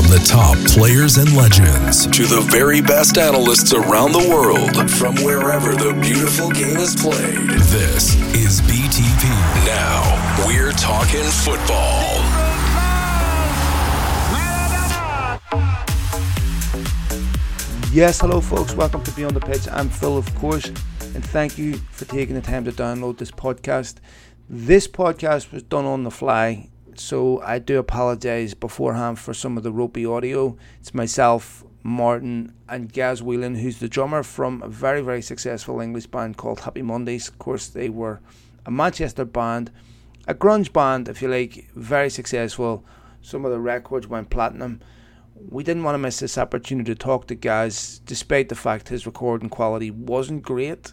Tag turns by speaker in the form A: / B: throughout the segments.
A: the top players and legends to the very best analysts around the world from wherever the beautiful game is played. This is BTP. Now, we're talking football.
B: Yes, hello folks, welcome to Beyond the Pitch. I'm Phil, of course, and thank you for taking the time to download this podcast. This podcast was done on the fly, so I do apologise beforehand for some of the ropey audio. It's myself, Martin, and Gaz Whelan, who's the drummer from a very, very successful English band called Happy Mondays. Of course, they were a Manchester band, a grunge band, if you like, very successful. Some of the records went platinum. We didn't want to miss this opportunity to talk to Gaz, despite the fact his recording quality wasn't great.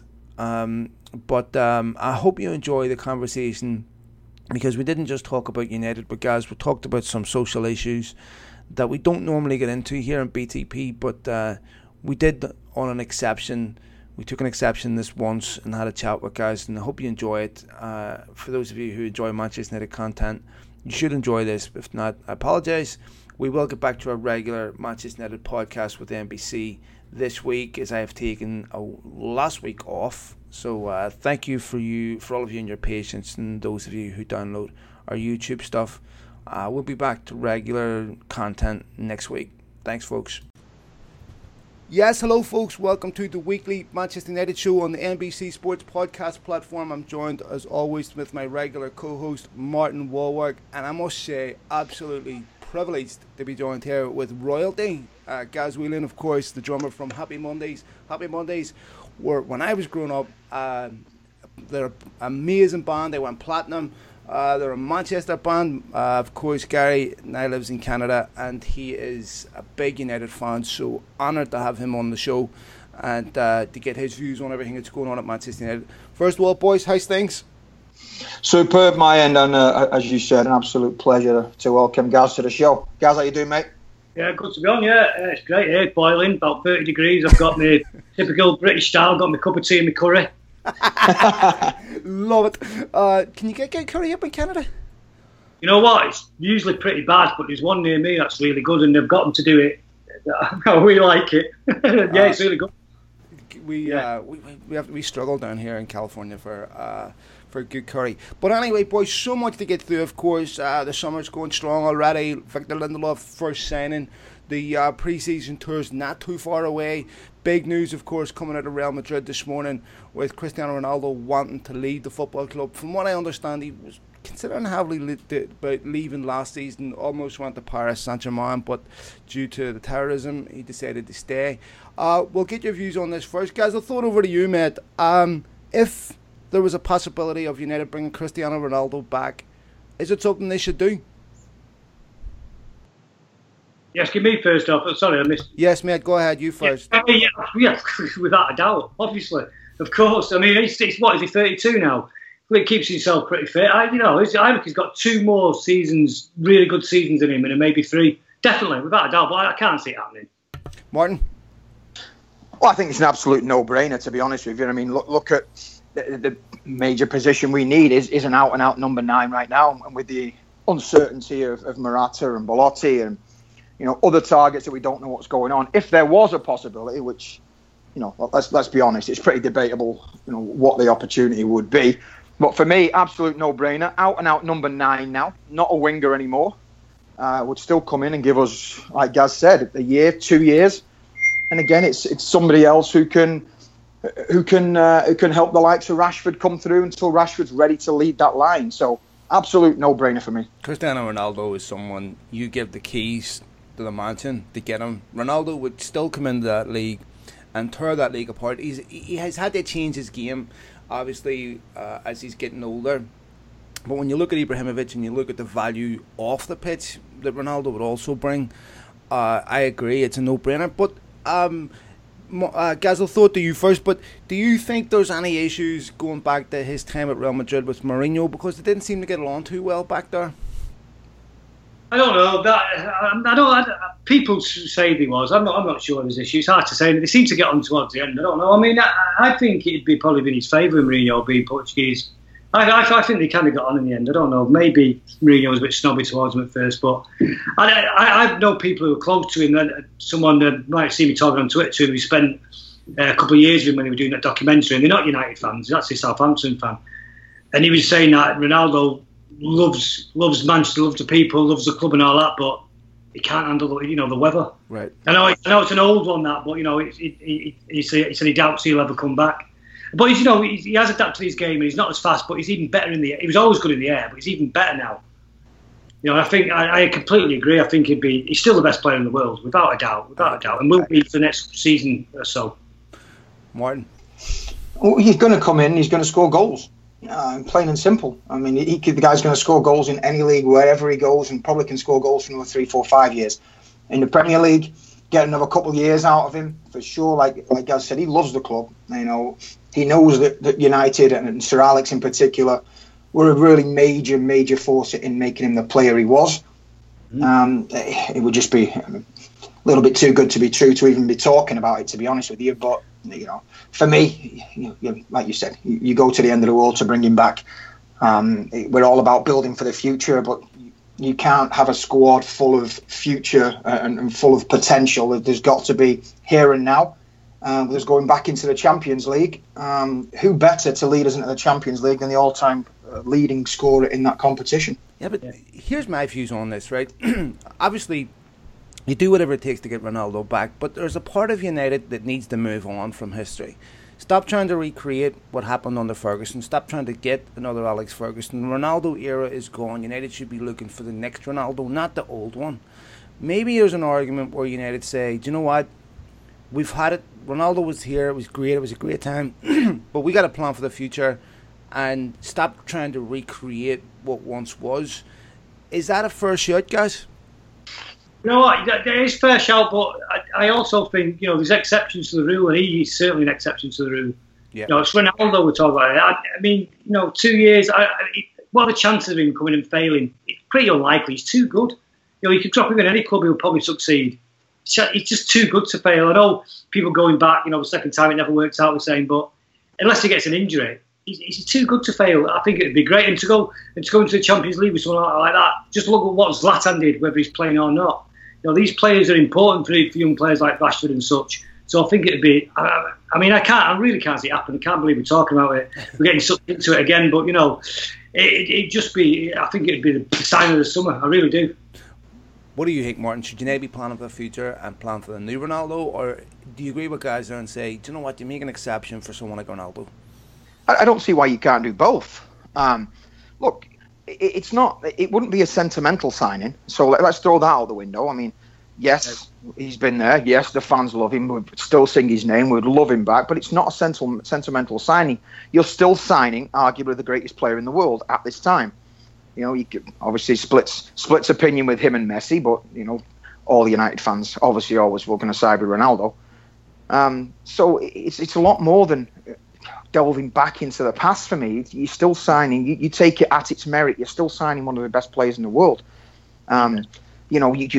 B: But I hope you enjoy the conversation, because we didn't just talk about United with Gaz. We talked about some social issues that we don't normally get into here in BTP, but we did on an exception. We took an exception this once and had a chat with Gaz, and I hope you enjoy it. For those of you who enjoy Manchester United content, you should enjoy this. If not, I apologise. We will get back to our regular Manchester United podcast with NBC this week, as I have taken last week off. So thank you for all of you and your patience, and those of you who download our YouTube stuff. We'll be back to regular content next week. Thanks, folks. Yes, hello, folks. Welcome to the weekly Manchester United show on the NBC Sports podcast platform. I'm joined, as always, with my regular co-host, Martin Walwork, and I must say, absolutely privileged to be joined here with royalty. Gaz Whelan, of course, the drummer from Happy Mondays. Happy Mondays were, when I was growing up, they're an amazing band. They went platinum. They're a Manchester band. Of course, Gary now lives in Canada, and he is a big United fan, so honoured to have him on the show and to get his views on everything that's going on at Manchester United. First of all, boys, how's things?
C: Superb, my end, and as you said, an absolute pleasure to welcome Gaz to the show. Gaz, how you doing, mate?
D: Yeah, good to be on, yeah. It's great here, boiling, about 30 degrees. I've got my typical British style, got my cup of tea and my curry.
B: Love it. Can you get good curry up in Canada?
D: You know what, it's usually pretty bad, but there's one near me that's really good, and they've got them to do it how we like it. Yeah, it's really good.
B: We struggle down here in California for good curry. But anyway, boys, so much to get through, of course. The summer's going strong already. Victor Lindelof first signing. The pre-season tour's not too far away. Big news, of course, coming out of Real Madrid this morning with Cristiano Ronaldo wanting to leave the football club. From what I understand, he was considering heavily about leaving last season, almost went to Paris Saint-Germain, but due to the terrorism, he decided to stay. We'll get your views on this first. Guys, I'll throw it over to you, mate. If there was a possibility of United bringing Cristiano Ronaldo back, is it something they should do?
D: Yes, give me first off. Sorry, I missed.
B: Yes, mate, go ahead, you first.
D: Yeah, without a doubt, obviously. Of course. I mean, it's what, is he 32 now? He keeps himself pretty fit. I think he's got 2 more seasons, really good seasons in him, and maybe 3. Definitely, without a doubt, but I can't see it happening.
B: Martin?
C: Well, I think it's an absolute no-brainer, to be honest with you. I mean, look at the major position we need is an out-and-out number 9 right now, and with the uncertainty of Morata and Belotti and other targets that we don't know what's going on. If there was a possibility, which let's be honest, it's pretty debatable, what the opportunity would be. But for me, absolute no-brainer. Out-and-out number 9 now, not a winger anymore. Would still come in and give us, like Gaz said, a year, 2 years. And again, it's somebody else who can help the likes of Rashford come through until Rashford's ready to lead that line. So absolute no-brainer for me.
B: Cristiano Ronaldo is someone you give the keys to the mansion to get him. Ronaldo would still come into that league and tear that league apart. He has had to change his game, obviously, as he's getting older. But when you look at Ibrahimovic and you look at the value off the pitch that Ronaldo would also bring, I agree, it's a no-brainer. But Gaz, I'll throw it to you first, but do you think there's any issues going back to his time at Real Madrid with Mourinho, because they didn't seem to get along too well back there?
D: I don't know. People say there was. I'm not sure there's issues. It's hard to say. They seem to get on towards the end. I don't know. I mean, I think it'd be probably in his favour, Mourinho being Portuguese. I think they kind of got on in the end. I don't know. Maybe Mourinho was a bit snobby towards him at first, but I know people who are close to him. Someone might see me talking on Twitter to him who spent a couple of years with him when he was doing that documentary, and they're not United fans. He's actually a Southampton fan. And he was saying that Ronaldo loves Manchester, loves the people, loves the club and all that, but he can't handle the weather.
B: Right.
D: I know it's an old one, that, but he said he doubts he'll ever come back. But he has adapted his game, and he's not as fast, but he's even better in the air. He was always good in the air, but he's even better now. I think I completely agree. I think he's still the best player in the world, without a doubt, and will be for the next season or so.
B: Martin?
C: Well, he's going to come in. He's going to score goals. Plain and simple. I mean, the guy's going to score goals in any league, wherever he goes, and probably can score goals for another 3, 4, 5 years. In the Premier League, get another couple of years out of him for sure. Like I said, he loves the club. He knows that United and Sir Alex in particular were a really major force in making him the player he was. It would just be a little bit too good to be true to even be talking about it, to be honest with you. But for me, like you said, you go to the end of the world to bring him back. We're all about building for the future, but you can't have a squad full of future and full of potential. There's got to be here and now. There's going back into the Champions League. Who better to lead us into the Champions League than the all-time leading scorer in that competition?
B: Yeah, but here's my views on this, right? Obviously, you do whatever it takes to get Ronaldo back, but there's a part of United that needs to move on from history. Stop trying to recreate what happened under Ferguson. Stop trying to get another Alex Ferguson. The Ronaldo era is gone. United should be looking for the next Ronaldo, not the old one. Maybe there's an argument where United say, do you know what? We've had it. Ronaldo was here. It was great. It was a great time. But we got to plan for the future and stop trying to recreate what once was. Is that a fair shout, guys?
D: You know what? There is fair shout, but I also think there's exceptions to the rule, and he's certainly an exception to the rule.
B: Yeah.
D: It's Ronaldo we're talking about. I mean, 2 years. What are the chances of him coming and failing? It's pretty unlikely. He's too good. You could drop him in any club, he'll probably succeed. He's just too good to fail. I know people going back, the second time it never works out the same, but unless he gets an injury, he's too good to fail. I think it'd be great. And to go into the Champions League with someone like that, just look at what Zlatan did, whether he's playing or not. These players are important for young players like Rashford and such. So I think it'd be. I really can't see it happen. I can't believe we're talking about it. We're getting sucked into it again. But it'd just be. I think it'd be the sign of the summer. I really do.
B: What do you think, Martin? Should United be planning for the future and plan for the new Ronaldo, or do you agree with guys there and say, do you know what? You make an exception for someone like Ronaldo.
C: I don't see why you can't do both. Look. It's not. It wouldn't be a sentimental signing. So let's throw that out the window. I mean, yes, he's been there. Yes, the fans love him. We'd still sing his name. We'd love him back. But it's not a sentimental signing. You're still signing arguably the greatest player in the world at this time. You could obviously splits opinion with him and Messi, but all the United fans obviously always were going to side with Ronaldo. So it's a lot more than delving back into the past for me. You're still signing. You take it at its merit. You're still signing one of the best players in the world. You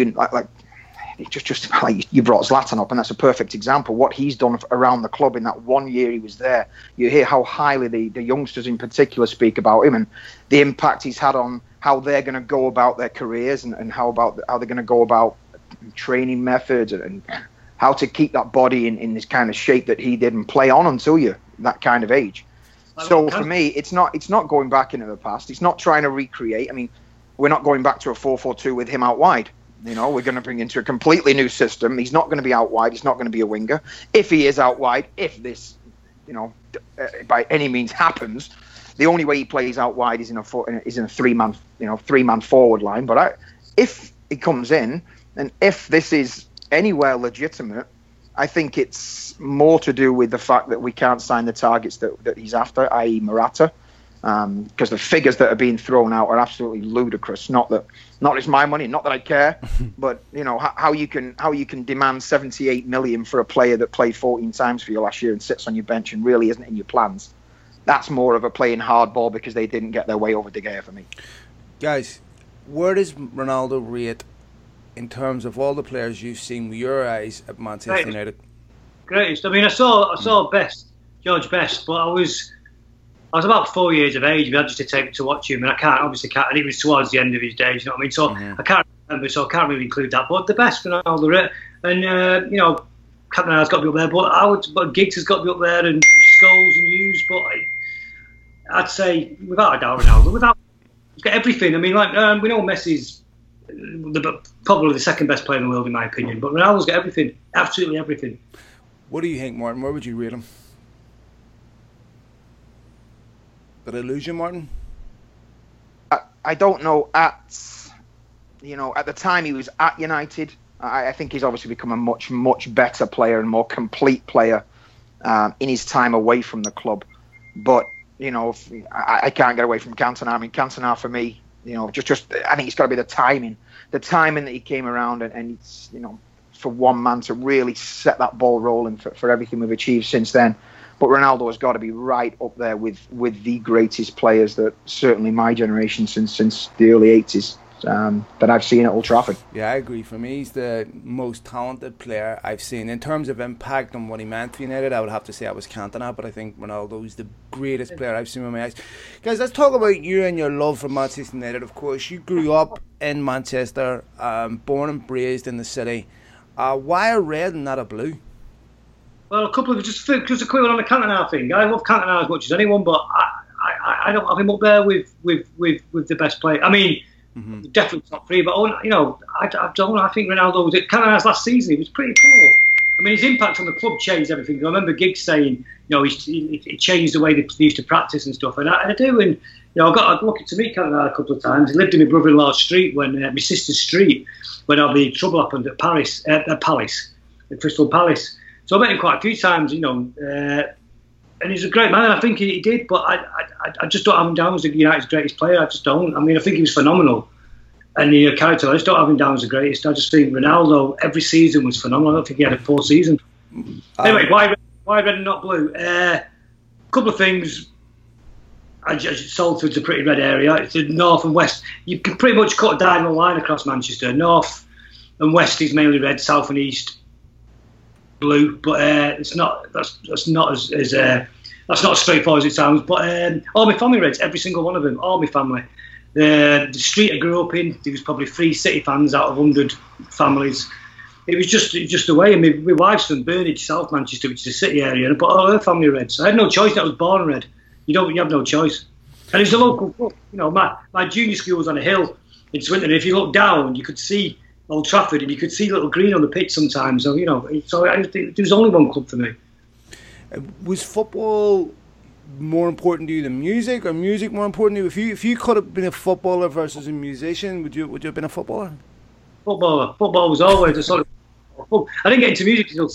C: brought Zlatan up, and that's a perfect example. What he's done around the club in that 1 year he was there. You hear how highly the youngsters in particular speak about him and the impact he's had on how they're going to go about their careers and how they're going to go about training methods and how to keep that body in this kind of shape that he did and play on until you're that kind of age. So for me, it's not going back into the past. It's not trying to recreate. I mean, we're not going back to a 4-4-2 with him out wide. We're going to bring into a completely new system. He's not going to be out wide. He's not going to be a winger. If he is out wide, if this, by any means happens, the only way he plays out wide is in a 3-man forward line. But if he comes in, and if this is anywhere legitimate, I think it's more to do with the fact that we can't sign the targets that he's after, i.e. Morata, because the figures that are being thrown out are absolutely ludicrous. Not it's my money, not that I care, but how you can demand 78 million for a player that played 14 times for you last year and sits on your bench and really isn't in your plans. That's more of a playing hardball because they didn't get their way over De Gea for me. Guys,
B: where does Ronaldo rate in terms of all the players you've seen with your eyes at Manchester United?
D: Greatest. I mean, I saw George Best, but I was I was about 4 years of age. We had just to take me to watch him, and I can't. And it was towards the end of his days. You know what I mean? So I can't remember. So I can't really include that. But the best Ronaldo, and you know, Cantona's got to be up there. But Giggs has got to be up there, and Scholes and Hughes. But I'd say without a doubt, Ronaldo. He's got everything. I mean, like we know Messi's probably the second best player in the world, in my opinion. But Ronaldo's got everything, absolutely everything.
B: What do you think, Martin? Where would you rate him? Did I lose you, Martin?
C: I don't know. At the time he was at United, I think he's obviously become a much, much better player and more complete player in his time away from the club. But, you know, I can't get away from Cantona. I mean, Cantona for me, you know, just I think it's got to be the timing that he came around and it's, you know, for one man to really set that ball rolling for everything we've achieved since then. But Ronaldo has got to be right up there with the greatest players that certainly my generation since the early 80s that I've seen at Old Trafford.
B: Yeah, I agree. For me, he's the most talented player I've seen. In terms of impact on what he meant to United, I would have to say I was Cantona, but I think Ronaldo's the greatest player I've seen with my eyes. Guys, let's talk about you and your love for Manchester United. Of course, you grew up in Manchester, born and raised in the city. Why a red and not a blue?
D: Well, a couple of just a quick one on the Cantona thing. I love Cantona as much as anyone, but I don't have him up there with the best player. I mean, definitely top three. But you know, I don't. I think Ronaldo was at Cantona's last season. He was pretty poor. I mean, his impact on the club changed everything. I remember Giggs saying, you know, it changed the way they used to practice and stuff. And I do. And you know, I got lucky to meet Cantona a couple of times. He lived in my brother-in-law's street my sister's street when all the trouble happened at Palace, at Crystal Palace. So I met him quite a few times, you know, and he's a great man. I think he did, but I just don't have him down as United's greatest player. I just don't. I mean, I think he was phenomenal, and the character. I just don't have him down as the greatest. I just think Ronaldo every season was phenomenal. I don't think he had a poor season. Anyway, why red and not blue? Couple of things. Salford's a pretty red area. It's the north and west. You can pretty much cut a diagonal line across Manchester. North and west is mainly red. South and east blue, but it's not. That's not as that's not as straightforward as it sounds. But all my family reds, every single one of them, all my family. The street I grew up in, there was probably 3 City fans out of 100 families. It was just the way. I mean, my wife's from Burnage, South Manchester, which is a city area, but all her family reds. I had no choice. I was born red. You have no choice. And it's a local club. You know, my junior school was on a hill in Swinton. If you look down, you could see Old Trafford, and you could see little green on the pitch sometimes. So, you know, there was only one club for me.
B: Was football more important to you than music, or music more important to you? If you could have been a footballer versus a musician, would you have been a footballer?
D: Footballer. Football was always a sort of. I didn't get into music until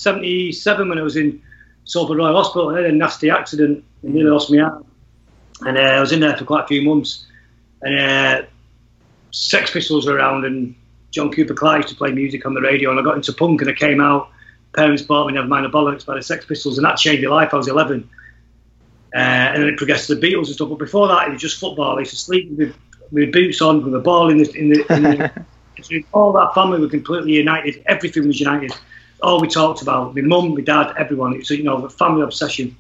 D: 77 when I was in Salford Royal Hospital. I had a nasty accident and nearly lost my arm, and I was in there for quite a few months. And Sex Pistols were around, and John Cooper Clarke used to play music on the radio, and I got into punk, and I came out. Parents bought me Never Mind the Bollocks by the Sex Pistols, and that changed my life. I was 11, and then it progressed to the Beatles and stuff. But before that, it was just football. I used to sleep with boots on, with a ball in the all that family were completely united. Everything was united. All we talked about, my mum, my dad, everyone. It was, you know, a family obsession.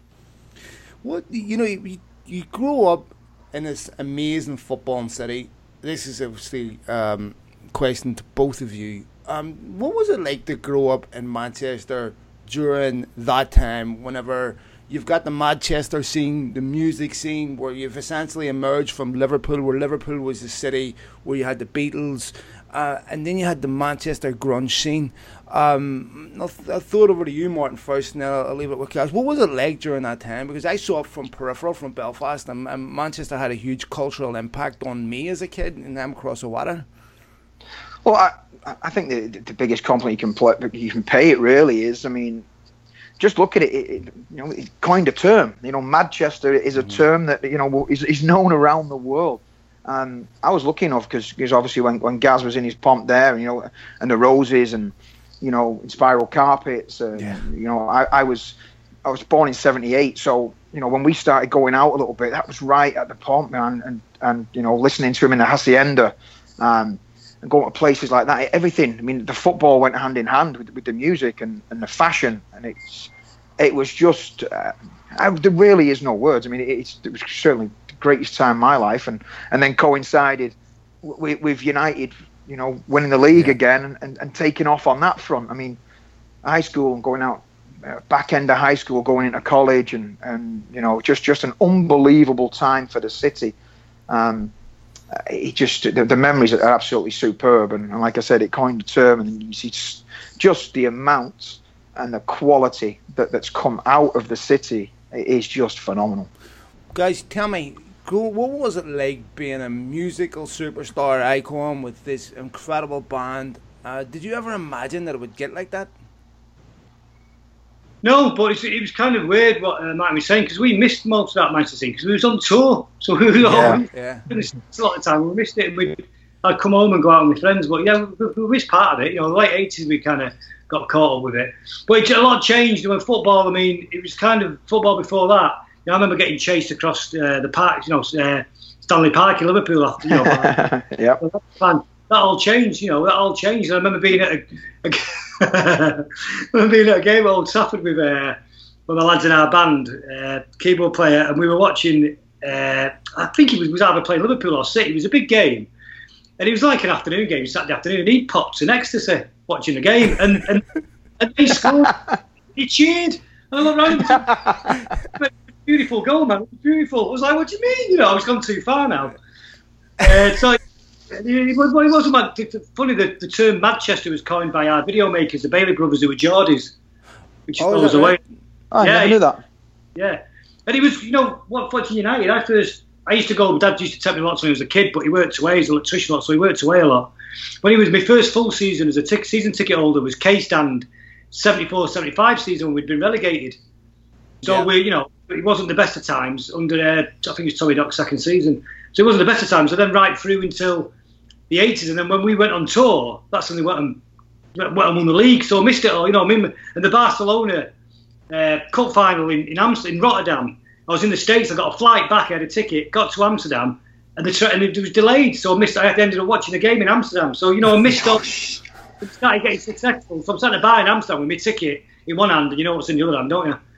B: What, you know, you grew up in this amazing footballing city. This is obviously question to both of you. What was it like to grow up in Manchester during that time, whenever you've got the Manchester scene, the music scene, where you've essentially emerged from Liverpool, where Liverpool was the city where you had the Beatles, and then you had the Manchester grunge scene. I'll throw it over to you, Martin, first, and then I'll leave it with Cass. What was it like during that time? Because I saw it from peripheral, from Belfast, and Manchester had a huge cultural impact on me as a kid, and I'm across the water.
C: Well, I think the biggest compliment you can pay it really is, I mean, just look at it. You know, it coined a term. You know, Manchester is a term that, you know, is known around the world. I was lucky enough because obviously when Gaz was in his pomp there, you know, and the roses and, you know, spiral carpets. You know, I was born in '78, so, you know, when we started going out a little bit, that was right at the pomp, man, and you know, listening to him in the Hacienda. And going to places like that, everything. I mean, the football went hand in hand with the music and the fashion, and it's, it was just there really is no words. I mean, it was certainly the greatest time in my life, and then coincided with United, you know, winning the league again and taking off on that front. I mean, high school and going out, back end of high school, going into college, and you know, just an unbelievable time for the city. It just the memories are absolutely superb, and like I said, it coined a term, and you see just the amount and the quality that's come out of the city is just phenomenal.
B: Guys, tell me, what was it like being a musical superstar icon with this incredible band? Did you ever imagine that it would get like that?
D: No, but it was kind of weird what Martin was saying, because we missed most of that Manchester scene because we was on tour, so we were a lot of time we missed it, and I'd come home and go out with my friends. But yeah, we missed part of it. You know, the late '80s we kind of got caught up with it, but a lot changed. You know, football. I mean, it was kind of football before that. You know, I remember getting chased across the park. You know, Stanley Park in Liverpool after. You know, that all changed. You know, that all changed. And I remember being at a game at Old Trafford with the lads in our band, keyboard player, and we were watching. I think it was either playing Liverpool or City. It was a big game, and it was like an afternoon game, Saturday afternoon. And he popped in ecstasy watching the game, and he scored. He cheered, and I looked around. Beautiful goal, man! Beautiful. I was like, "What do you mean? You know, I was gone too far now." So. It wasn't funny. The term Manchester was coined by our video makers, the Bailey brothers, who were Geordies, which was away.
C: Right? I never knew that.
D: Yeah, and it was, you know, what for United. I used to go. My dad used to take me lots when I was a kid, but he worked away as an electrician lot, so he worked away a lot. When he was my first full season as a season ticket holder was K-Stand 74-75 season when we'd been relegated. So we, you know, it wasn't the best of times under I think it was Tommy Dock's second season. So it wasn't the best of times. So then right through until the 80s, and then when we went on tour, that's when they went and won the league. So I missed it all, you know. I mean, and the Barcelona cup final in Rotterdam. I was in the States. I got a flight back. I had a ticket. Got to Amsterdam, and it was delayed. So I missed. I ended up watching the game in Amsterdam. So you know, I missed all. Started getting successful. So I'm starting to buy in Amsterdam with my ticket in one hand, and you know what's in the other hand, don't you?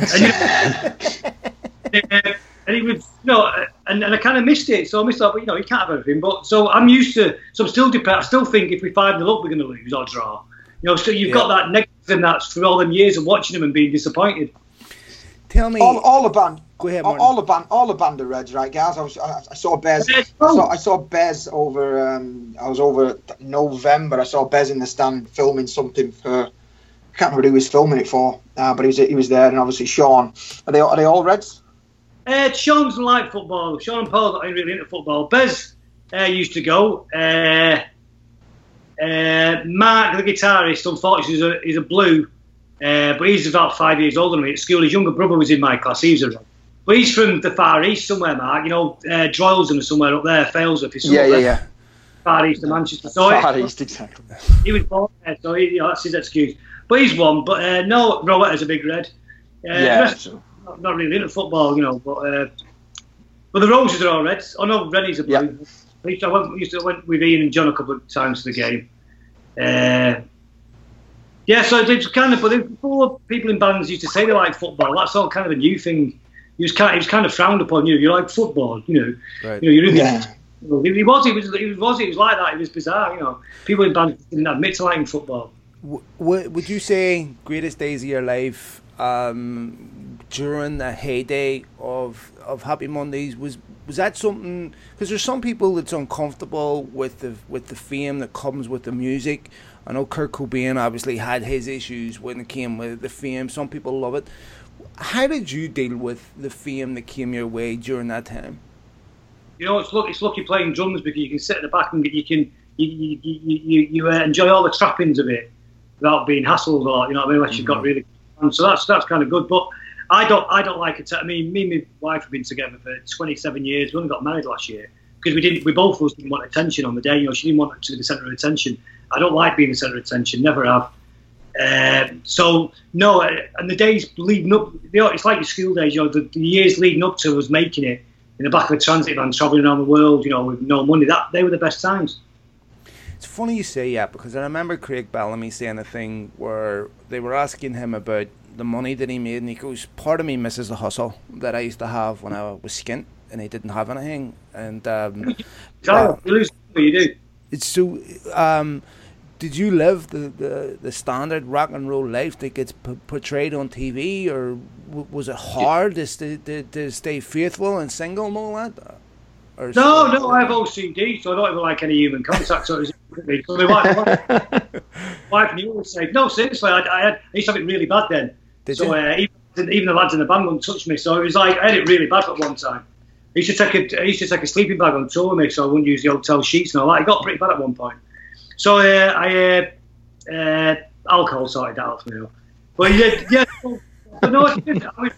D: And he was, you know, and I kind of missed it. So I missed that, but you know, you can't have everything. But so I'm used to. So I'm still I still think if we 5-0 up, we're going to lose or draw. You know, so you've got that negative, and that's for all them years of watching them and being disappointed.
B: Tell me,
C: all the band.
B: Go ahead,
C: Martin. All the band are Reds, right, guys? I saw Bez. I saw Bez over. I was over November. I saw Bez in the stand filming something for. I can't remember who he was filming it for, but he was there, and obviously Sean. Are they all Reds?
D: Sean doesn't like football. Sean and Paul are really into football. Bez used to go. Mark, the guitarist, unfortunately, is a blue, but he's about 5 years older than me at school. His younger brother was in my class. But he's from the Far East somewhere, Mark. You know, Droylsden or somewhere up there, Failsworth. Yeah. Far East of Manchester. So
C: Far East, exactly.
D: He was born there, so that's his excuse. But he's one. But no, Rowetta's a big Red. Not really into football, you know, but the Roses are all Reds. Oh no, Rennie's a blue. Yeah. I went with Ian and John a couple of times to the game. So it's kind of, but before people in bands used to say they like football, that's all kind of a new thing. It was kind of frowned upon. You like football, you know.
B: Right.
D: You know, you're in It was like that. It was bizarre, you know. People in bands didn't admit to liking football.
B: Would you say greatest days of your life during the heyday of Happy Mondays was that something? Because there's some people that's uncomfortable with the fame that comes with the music. I know Kurt Cobain obviously had his issues when it came with the fame. Some people love it. How did you deal with the fame that came your way during that time?
D: You know, it's lucky playing drums because you can sit at the back and you enjoy all the trappings of it without being hassled or, you know what I mean, unless you've got really. So that's kind of good. But I don't like it. I mean, me and my wife have been together for 27 years. We only got married last year because we both of us didn't want attention on the day. You know, she didn't want to be the centre of attention. I don't like being the centre of attention. Never have. So no, and the days leading up, you know, it's like your school days. You know, the years leading up to us making it in the back of a transit van, travelling around the world. You know, with no money. They were the best times.
B: It's funny you say that because I remember Craig Bellamy saying a thing where they were asking him about the money that he made, and he goes, part of me misses the hustle that I used to have when I was skint and I didn't have anything. And
D: you lose what you do.
B: It's so. Did you live the standard rock and roll life that gets portrayed on TV, or was it hard to stay faithful and single and all that?
D: No, I have OCD, so I don't even like any human contact. So it was so my wife knew always say, no, seriously, I used to have it really bad then. Even the lads in the band wouldn't touch me. So it was like I had it really bad at one time. I used to take a sleeping bag on tour with me, so I wouldn't use the hotel sheets and all that. It got pretty bad at one point. So alcohol sorted that out for me. But yeah, but no, I didn't. I mean,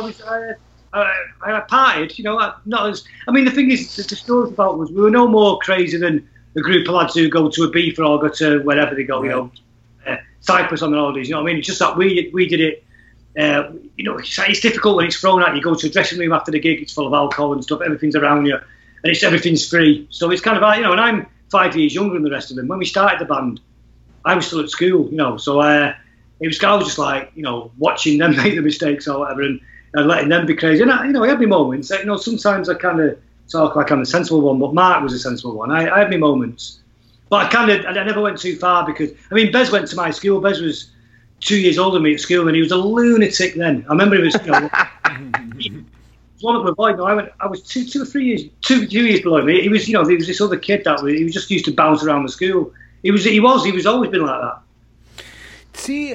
D: I partied, not as. I mean, the thing is, the story about was we were no more crazy than a group of lads who go to Ibiza or go to wherever they go, Cyprus on the holidays. You know what I mean? It's just that we did it. It's difficult when it's thrown at you. You go to a dressing room after the gig, it's full of alcohol and stuff. Everything's around you, and everything's free. So it's kind of like, and I'm 5 years younger than the rest of them. When we started the band, I was still at school, So I was just like, watching them make the mistakes or whatever, and letting them be crazy. And I had my moments. Sometimes I kind of talk like I'm the sensible one, but Mark was a sensible one. I had my moments, but I never went too far because Bez went to my school. Bez was 2 years older than me at school, and he was a lunatic then. I remember he was. One of my boys. I was 2 or 3 years, 2 years below me. He was, there was this other kid he was just used to bounce around the school. He was always been like that.
B: See,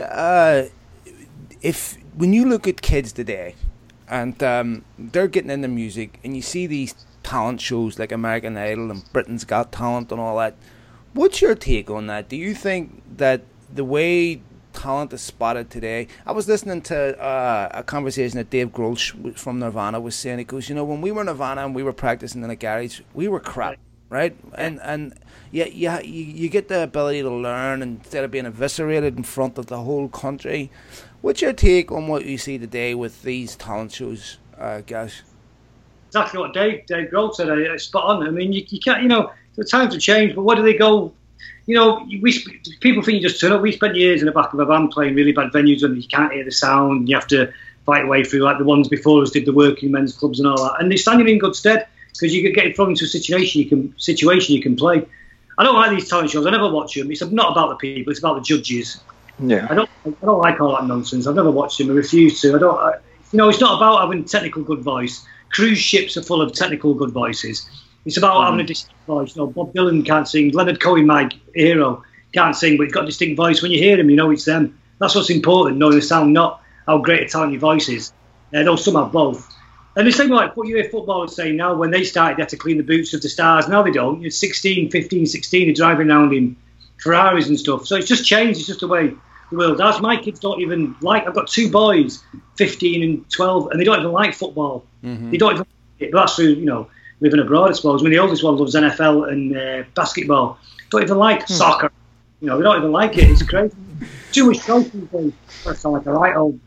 B: when you look at kids today, and they're getting into music, and you see these talent shows like American Idol and Britain's Got Talent and all that, what's your take on that? Do you think that the way talent is spotted today? I was listening to a conversation that Dave Grohl from Nirvana was saying. He goes, when we were Nirvana and we were practicing in a garage, we were crap, right? And you get the ability to learn instead of being eviscerated in front of the whole country. What's your take on what you see today with these talent shows, guys?
D: Exactly what Dave Grohl said. Spot on. I mean, you can't. The times have changed, but where do they go? People think you just turn up. We spent years in the back of a van playing really bad venues and you can't hear the sound. You have to fight your way through, like the ones before us did, the working men's clubs and all that. And they stand you in good stead because you could get thrown into a situation you can play. I don't like these talent shows. I never watch them. It's not about the people. It's about the judges.
C: Yeah.
D: I don't like all that nonsense. I've never watched them. I refuse to. It's not about having technical good voice. Cruise ships are full of technical good voices. It's about having a distinct voice. Bob Dylan can't sing. Leonard Cohen, my hero, can't sing, but he's got a distinct voice. When you hear him, you know it's them. That's what's important, knowing the sound, not how great a talent your voice is. Though some have both. And the same like what you hear footballers saying now, when they started, they had to clean the boots of the stars. Now they don't. You're 16, 15, 16, they're driving around in Ferraris and stuff. So it's just changed. It's just the way the world does. My kids don't even like. I've got 2 boys, 15 and 12, and they don't even like football. Mm-hmm. They don't even like it. But that's through, living abroad, I suppose. The oldest one loves NFL and basketball. Don't even like soccer. They don't even like it. It's crazy. Too much coaching. That's like a right old.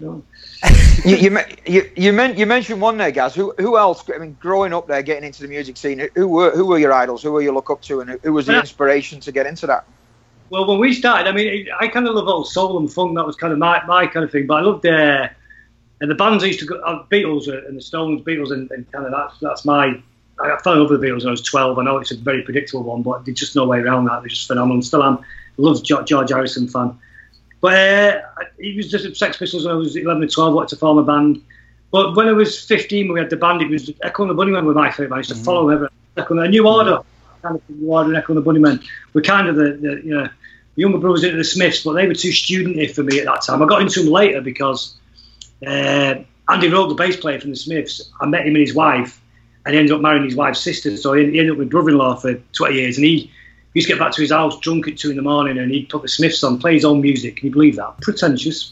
C: You mentioned one there, Gaz. Who else? I mean, growing up there, getting into the music scene, who were your idols? Who were you look up to, and who was the inspiration to get into that?
D: Well, when we started, I kind of love old soul and funk. That was kind of my kind of thing. But I loved and the bands I used to go, Beatles and the Stones, Beatles, and kind of that's my. I fell in love with the Beatles when I was 12. I know it's a very predictable one, but there's just no way around that. They're just phenomenal. Still am. Love George Harrison fan. But he was just at Sex Pistols when I was 11 or 12, wanted to form a band. But when I was 15, when we had the band, it was Echo and the Bunnymen were my favourite band. I used to follow them. A New Order, kind of New Order and Echo and the Bunnymen were kind of the younger brothers into the Smiths, but they were too student-y for me at that time. I got into them later because Andy Rowe, the bass player from the Smiths, I met him and his wife, and he ended up marrying his wife's sister. So he ended up with brother-in-law for 20 years, and he used to get back to his house drunk at 2 a.m, and he'd put the Smiths on, play his own music. Can you believe that? Pretentious.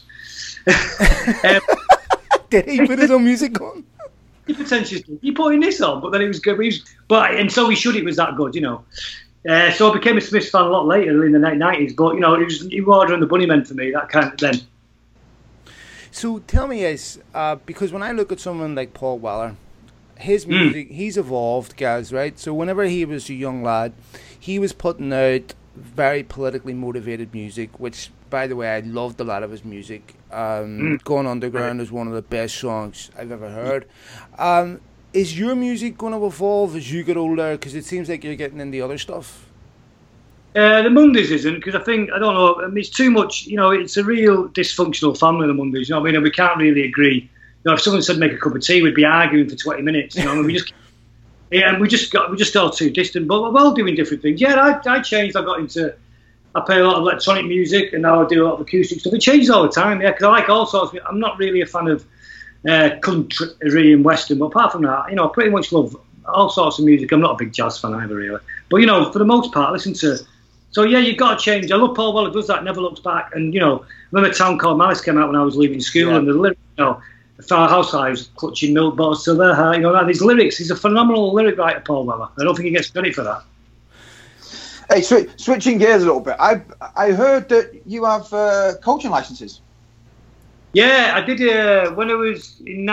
B: Did he put his own music on?
D: He pretentious. He putting this on, but then it was good. And so he should. It was that good, So I became a Smiths fan a lot later in the 90s. But it was New Order and the Bunnymen for me. That kind of then.
B: So tell me, because when I look at someone like Paul Weller, his music, he's evolved, guys, right? So whenever he was a young lad, he was putting out very politically motivated music, which, by the way, I loved a lot of his music. Going Underground is one of the best songs I've ever heard. Is your music going to evolve as you get older? Because it seems like you're getting into other stuff.
D: The Mondays isn't, because I don't know, I mean, it's too much, it's a real dysfunctional family, the Mondays, you know what I mean? And we can't really agree. If someone said make a cup of tea, we'd be arguing for 20 minutes, I mean? We just all too distant, but we're all doing different things. Yeah, I changed, I play a lot of electronic music, and now I do a lot of acoustic stuff. It changes all the time, yeah, because I like all sorts. I'm not really a fan of country and western, but apart from that, I pretty much love all sorts of music. I'm not a big jazz fan either, really. But, for the most part, I listen to... So, yeah, you've got to change. I love Paul Weller, does that, Never Looks Back. And, I remember A Town Called Malice came out when I was leaving school, and the lyrics, the Firehouse I was clutching milk bottles to their heart. These lyrics, he's a phenomenal lyric writer, Paul Weller. I don't think he gets credit for that.
C: Hey, switching gears a little bit. I heard that you have coaching licenses. Yeah,
D: I did when I was in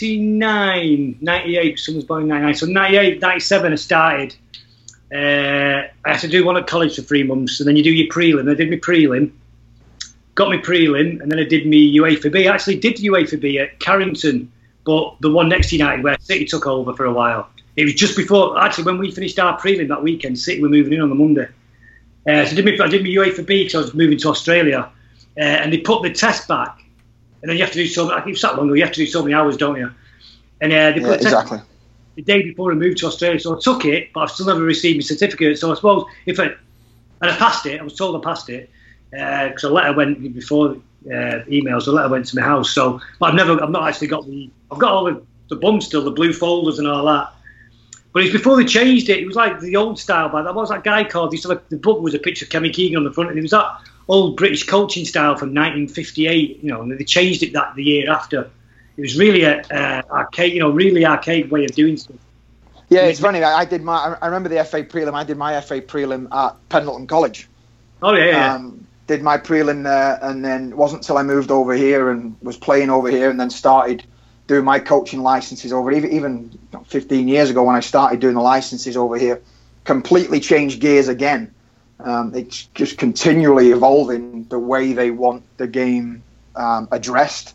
D: 98, someone was born in 99. So 98, 97 I started. I had to do one at college for 3 months, and then you do your prelim. I did my prelim, got my prelim, and then I did my UEFA B. I actually did UEFA B at Carrington, but the one next to United where City took over for a while. It was just before, actually, when we finished our prelim that weekend, City were moving in on the Monday. So I did my UEFA B because I was moving to Australia, and they put the test back, and then you have to do so many, it's that long ago, you have to do so many hours, don't you? And they put the test the day before I moved to Australia, so I took it, but I've still never received my certificate. So I suppose and I passed it, I was told I passed it, because a letter went before emails. A letter went to my house. So, but I've not actually got I've got all the bums still, the blue folders and all that. But it's before they changed it. It was like the old style. But what was that guy called? The book was a picture of Kevin Keegan on the front, and it was that old British coaching style from 1958. And they changed it the year after. It was really archaic, really archaic way of doing stuff.
C: Yeah, it's funny. I remember the FA prelim. I did my FA prelim at Pendleton College.
D: Oh yeah.
C: Did my prelim there, and then it wasn't until I moved over here and was playing over here, and then started doing my coaching licenses over even 15 years ago when I started doing the licenses over here. Completely changed gears again. It's just continually evolving the way they want the game addressed.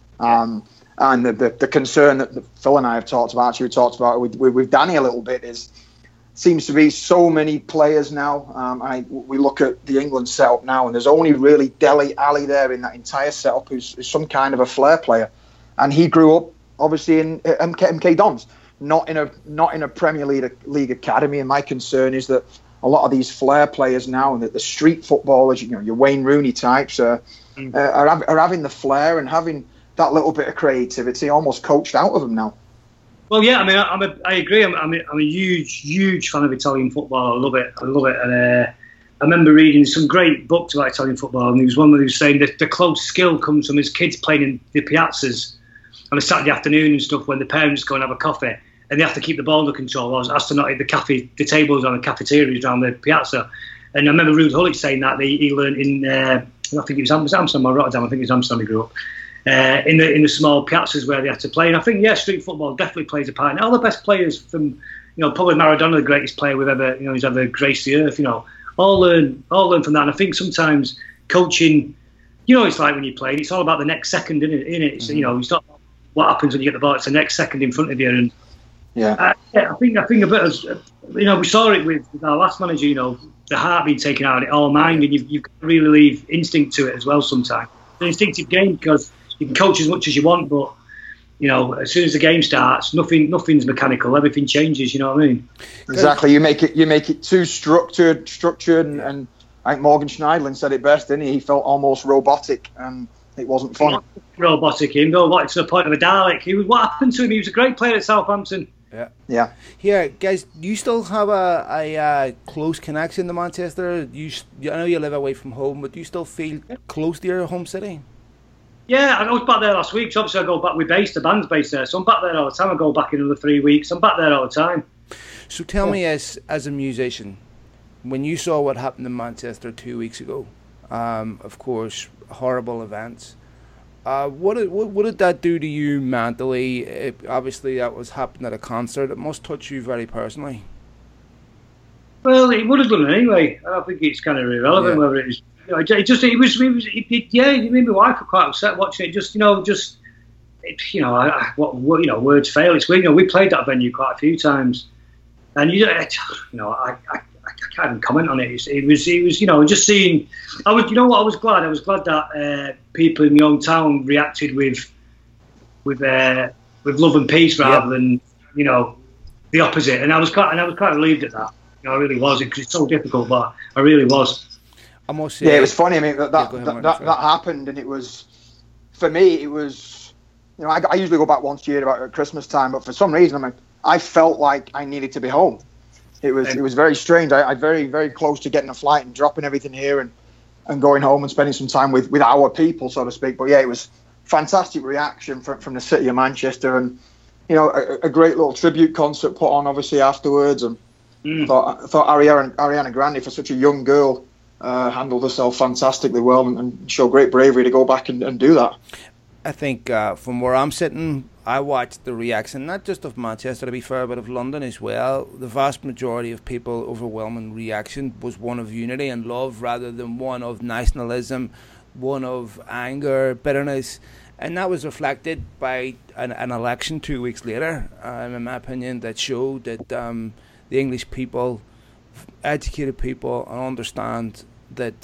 C: And the concern that Phil and I have talked about, actually we talked about with Danny a little bit, seems to be so many players now. We look at the England setup now, and there's only really Dele Alli there in that entire setup who's some kind of a flair player, and he grew up obviously in MK Dons, not in a Premier League academy. And my concern is that a lot of these flair players now, and that the street footballers, your Wayne Rooney types, are having the flair and having that little bit of creativity almost coached out of them now.
D: Well, yeah, I mean, I agree. I'm a huge fan of Italian football. I love it. And I remember reading some great books about Italian football, and there was one where he was saying that the close skill comes from his kids playing in the piazzas on a Saturday afternoon and stuff, when the parents go and have a coffee, and they have to keep the ball under control, or as to not hit the tables on the cafeterias around the piazza. And I remember Ruud Gullit saying that he learned in I think it was Amsterdam or Rotterdam. I think it was Amsterdam he grew up. In the small piazzas where they had to play. And I think, street football definitely plays a part. And all the best players from, probably Maradona, the greatest player we've ever, who's ever graced the earth, all learn from that. And I think sometimes coaching, it's like when you're playing, it's all about the next second, isn't it? It's, it's not what happens when you get the ball, it's the next second in front of you. And I think a bit as, we saw it with our last manager, the heart being taken out of it, all mind, and you've got to really leave instinct to it as well sometimes. It's an instinctive game because you can coach as much as you want, but as soon as the game starts, nothing's mechanical. Everything changes. You know what I mean?
C: Exactly. You make it too structured, and I think Morgan Schneidlin said it best, didn't he? He felt almost robotic, and it wasn't fun.
D: Robotic, him. No, what to the point of a Dalek. What happened to him? He was a great player at Southampton.
B: Yeah. Here, guys, do you still have a close connection to Manchester? I know you live away from home, but do you still feel close to your home city?
D: Yeah, I was back there last week. So obviously, I go back. The band's based there, so I'm back there all the time. I go back in another 3 weeks. I'm back there all the time.
B: So tell me, as a musician, when you saw what happened in Manchester 2 weeks ago, of course, horrible events. What did that do to you mentally? Obviously, that was happening at a concert. It must touch you very personally.
D: Well, it would have done anyway. I don't think it's kind of irrelevant whether it is. You know, it made my wife quite upset watching it. Words fail. It's weird. We played that venue quite a few times, and I can't even comment on it. It was just seeing. I was glad. I was glad that people in my own town reacted with love and peace rather than the opposite. And I was quite relieved at that. I really was, because it's so difficult, but I really was.
C: It was funny. I mean, that happened, and it was, for me, it was, I usually go back once a year about at Christmas time, but for some reason, I felt like I needed to be home. It was very strange. I very, very close to getting a flight and dropping everything here and going home and spending some time with our people, so to speak. But yeah, it was fantastic reaction from the city of Manchester, and a great little tribute concert put on obviously afterwards, and thought Ariana Grande, for such a young girl, handled herself fantastically well and showed great bravery to go back and do that.
B: I think from where I'm sitting, I watched the reaction, not just of Manchester to be fair, but of London as well. The vast majority of people, overwhelming reaction was one of unity and love rather than one of nationalism, one of anger, bitterness. And that was reflected by an election 2 weeks later, in my opinion, that showed that the English people, educated people, understand that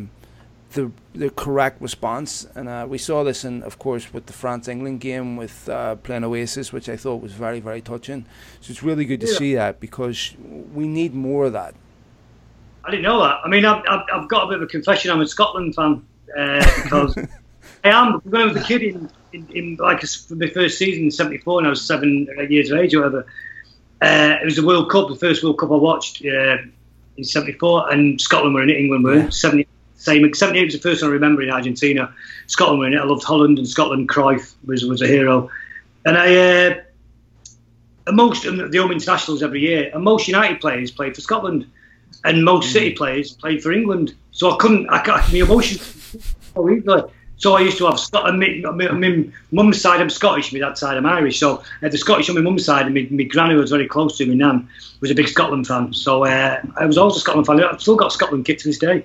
B: the correct response. And we saw this, of course, with the France-England game with playing Oasis, which I thought was very, very touching. So it's really good to see that, because we need more of that.
D: I didn't know that. I mean, I've got a bit of a confession. I'm a Scotland fan because I am. When I was a kid in my first season in '74, and I was 7 or 8 years of age or whatever. It was the World Cup, the first World Cup I watched in '74, and Scotland were in it, England were in it. 78 was the first one I remember in Argentina. Scotland were in it. I loved Holland and Scotland. Cruyff was a hero. And most of the home internationals every year, and most United players played for Scotland, and most City players played for England. So my emotions so easily. So I used to have my mum's side, I'm Scottish, my dad's side, I'm Irish. So I had the Scottish on my mum's side, and my granny was very close to me. Nan was a big Scotland fan. So I was always a Scotland fan. I've still got a Scotland kit to this day.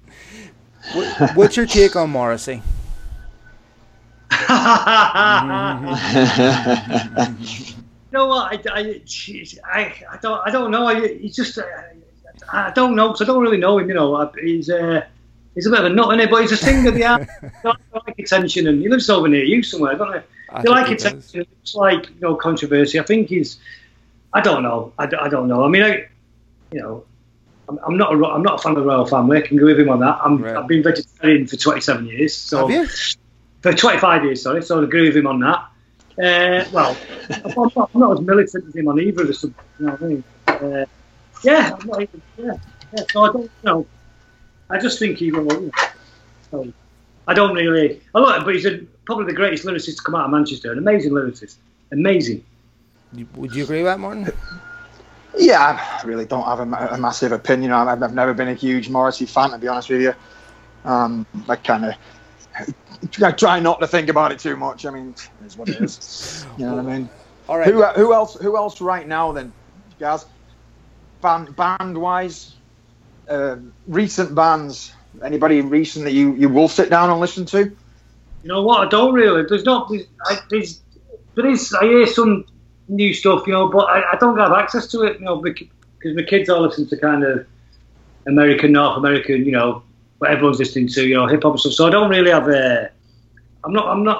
B: What's your take on Morrissey?
D: You know what? I don't know. I don't know, because I don't really know him. He's a bit of a nut, isn't he? But he's a singer. I like attention, and he lives over near you somewhere, don't he? They like attention. It's like controversy. I think I don't know. I don't know. I mean, I'm not a fan of the royal family. I can go with him on that. I've been vegetarian for 27 years. So
B: have you?
D: For 25 years, sorry. So I agree with him on that. Well, I'm not as militant as him on either of the subjects. You know what I mean? I'm not even. So I don't know. I just think he will. I don't really. But he's probably the greatest lyricist to come out of Manchester. An amazing lyricist. Amazing.
B: Would you agree with that, Martin?
C: Yeah, I really don't have a massive opinion. I've never been a huge Morrissey fan, to be honest with you. I kind of try not to think about it too much. I mean, it is what it is. You know what I mean?
B: All right.
C: Who else right now then, guys? Band-wise? Recent bands, anybody recent that you will sit down and listen to?
D: You know what? I don't really. I hear some new stuff, but I don't have access to it, because my kids are listening to kind of North American, what everyone's listening to, hip hop and stuff. So I don't really have I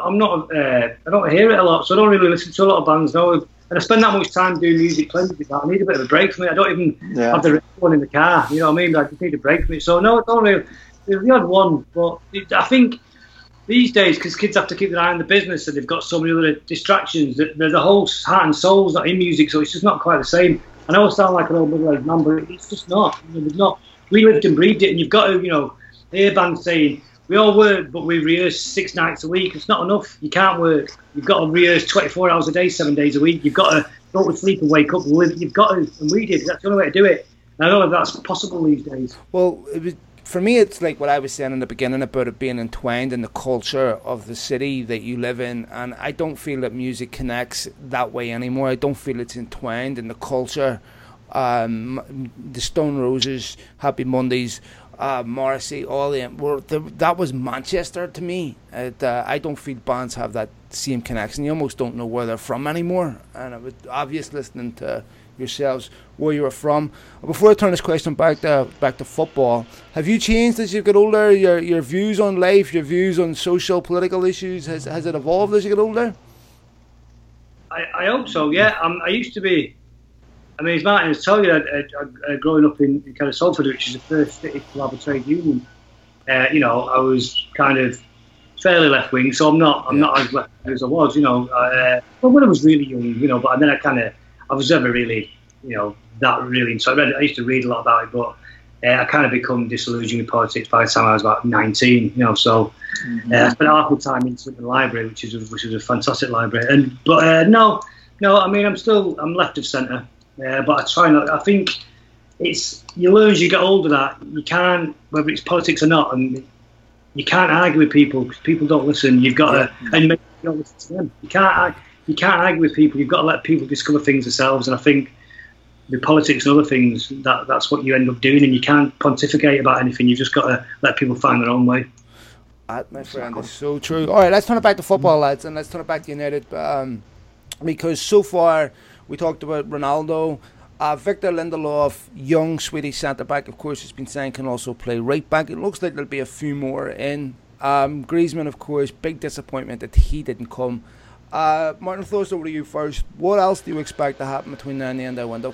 D: don't hear it a lot, so I don't really listen to a lot of bands. No. And I spend that much time doing music, playing music. I need a bit of a break from it. I don't even have the one in the car. You know what I mean? I just need a break from it. So no, I don't really. There's the odd one, but I think these days, because kids have to keep their eye on the business and they've got so many other distractions, that the whole heart and soul's not in music, so it's just not quite the same. I know I sound like an old middle-aged man, but it's just not. It's not. We lived and breathed it, and you've got to, hear bands saying, we all work, but we rehearse 6 nights a week. It's not enough. You can't work. You've got to rehearse 24 hours a day, 7 days a week. You've got to go to sleep and wake up and live. You've got to, and we did. That's the only way to do it. And I don't know if that's possible these days.
B: Well, for me, it's like what I was saying in the beginning about it being entwined in the culture of the city that you live in. And I don't feel that music connects that way anymore. I don't feel it's entwined in the culture the Stone Roses, Happy Mondays, Morrissey, all that was Manchester to me. I don't feel bands have that same connection. You almost don't know where they're from anymore, and it was obvious listening to yourselves where you were from. Before I turn this question back to football, have you changed as you get older? Your views on life, your views on social, political issues, has it evolved as you get older?
D: I hope so. Yeah, I used to be. I mean, as Martin has told you, growing up in kind of Salford, which is the first city to have a trade union, I was kind of fairly left wing, so I'm not as left wing as I was, But when I was really young, but then I was never really, that really. So I used to read a lot about it, but I kind of become disillusioned with politics by the time I was about 19, So I spent half the time in the library, which was a fantastic library. No, I mean, I'm left of centre. But I try not. I think you learn as you get older that you can't, whether it's politics or not, and you can't argue with people because people don't listen. You've got to, and you don't listen to them. You can't argue with people. You've got to let people discover things themselves. And I think with politics and other things, that's what you end up doing, and you can't pontificate about anything. You've just got to let people find their own way.
B: That, my friend, is so true. All right, let's turn it back to football, lads, and let's turn it back to United, because so far. We talked about Ronaldo, Victor Lindelof, young Swedish centre-back, of course, has been signed, can also play right-back. It looks like there'll be a few more in. Griezmann, of course, big disappointment that he didn't come. Martin, throws over to you first. What else do you expect to happen between now and the end of the window?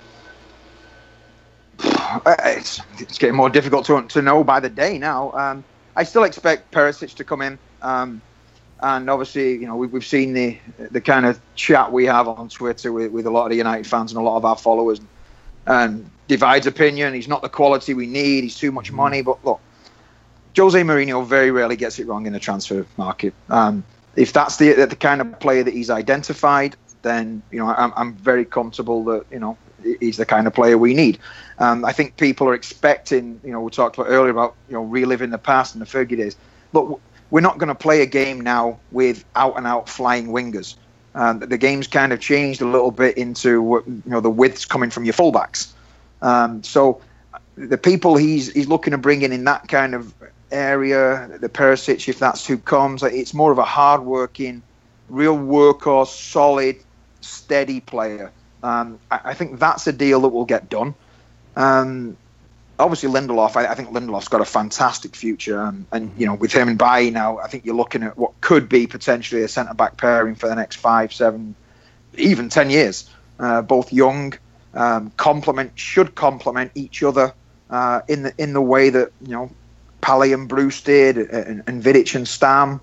C: It's getting more difficult to know by the day now. I still expect Perisic to come in. And obviously, we've seen the kind of chat we have on Twitter with a lot of the United fans and a lot of our followers, and divides opinion. He's not the quality we need. He's too much money. But look, Jose Mourinho very rarely gets it wrong in the transfer market. If that's the kind of player that he's identified, then I'm very comfortable that he's the kind of player we need. I think people are expecting. We talked about earlier about reliving the past and the Fergie days. Look. We're not going to play a game now with out-and-out flying wingers. The game's kind of changed a little bit into the widths coming from your fullbacks. So the people he's looking to bring in that kind of area, the Perisic, if that's who comes, it's more of a hard-working, real workhorse, solid, steady player. I think that's a deal that will get done. Obviously, Lindelof, I think Lindelof's got a fantastic future. And with him and Bailly now, I think you're looking at what could be potentially a centre-back pairing for the next 5, 7, even 10 years. Both young, should complement each other in the way that, Pally and Bruce did, and Vidic and Stam,